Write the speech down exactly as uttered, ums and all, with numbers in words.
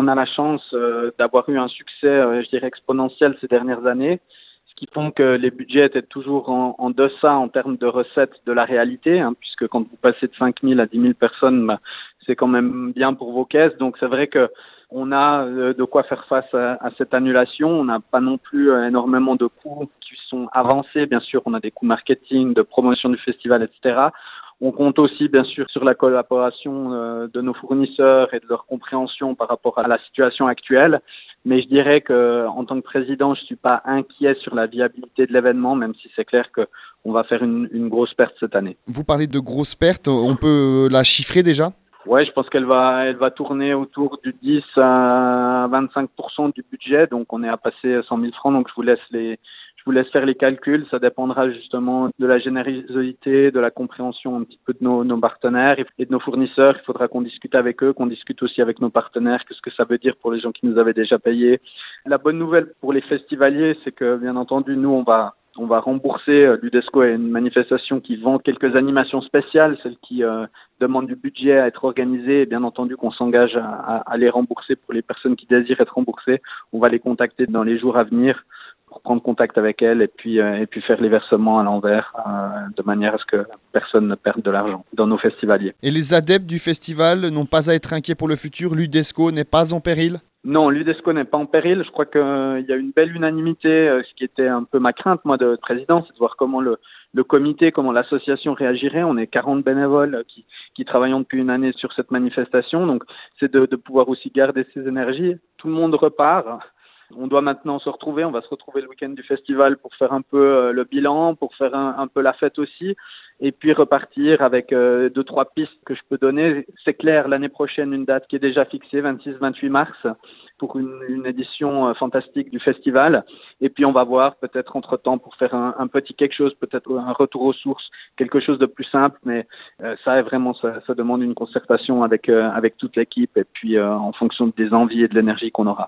on a la chance euh, d'avoir eu un succès, euh, je dirais, exponentiel ces dernières années, ce qui font que les budgets étaient toujours en, en deçà en termes de recettes de la réalité, hein, puisque quand vous passez de cinq mille à dix mille personnes, bah, c'est quand même bien pour vos caisses. Donc c'est vrai que on a euh, de quoi faire face à, à cette annulation. On n'a pas non plus euh, énormément de coûts qui sont avancés. Bien sûr, on a des coûts marketing, de promotion du festival, et cetera. On compte aussi, bien sûr, sur la collaboration euh, de nos fournisseurs et de leur compréhension par rapport à la situation actuelle. Mais je dirais que, en tant que président, je suis pas inquiet sur la viabilité de l'événement, même si c'est clair que on va faire une, une grosse perte cette année. Vous parlez de grosses pertes, on peut la chiffrer déjà ? Ouais, je pense qu'elle va, elle va tourner autour du dix à vingt-cinq pour cent du budget. Donc, on est à passer cent mille francs. Donc, je vous laisse les, je vous laisse faire les calculs. Ça dépendra justement de la générosité, de la compréhension un petit peu de nos, nos partenaires et de nos fournisseurs. Il faudra qu'on discute avec eux, qu'on discute aussi avec nos partenaires. Qu'est-ce que ça veut dire pour les gens qui nous avaient déjà payés. La bonne nouvelle pour les festivaliers, c'est que, bien entendu, nous, on va, On va rembourser, euh, l'Udesco est une manifestation qui vend quelques animations spéciales, celles qui euh, demandent du budget à être organisées, et bien entendu qu'on s'engage à, à, à les rembourser pour les personnes qui désirent être remboursées. On va les contacter dans les jours à venir pour prendre contact avec elles et puis, euh, et puis faire les versements à l'envers euh, de manière à ce que personne ne perde de l'argent dans nos festivaliers. Et les adeptes du festival n'ont pas à être inquiets pour le futur, l'Udesco n'est pas en péril ? Non, l'Udesco n'est pas en péril. Je crois qu'il euh, y a une belle unanimité, euh, ce qui était un peu ma crainte, moi, de président, c'est de voir comment le, le comité, comment l'association réagirait. On est quarante bénévoles qui, qui travaillons depuis une année sur cette manifestation. Donc, c'est de, de pouvoir aussi garder ses énergies. Tout le monde repart. On doit maintenant se retrouver. On va se retrouver le week-end du festival pour faire un peu euh, le bilan, pour faire un, un peu la fête aussi. Et puis repartir avec euh, deux, trois pistes que je peux donner. C'est clair, l'année prochaine, une date qui est déjà fixée, vingt-six vingt-huit mars, pour une, une édition euh, fantastique du festival. Et puis on va voir peut-être entre-temps pour faire un, un petit quelque chose, peut-être un retour aux sources, quelque chose de plus simple. Mais euh, ça est vraiment, ça, ça demande une concertation avec, euh, avec toute l'équipe et puis euh, en fonction des envies et de l'énergie qu'on aura.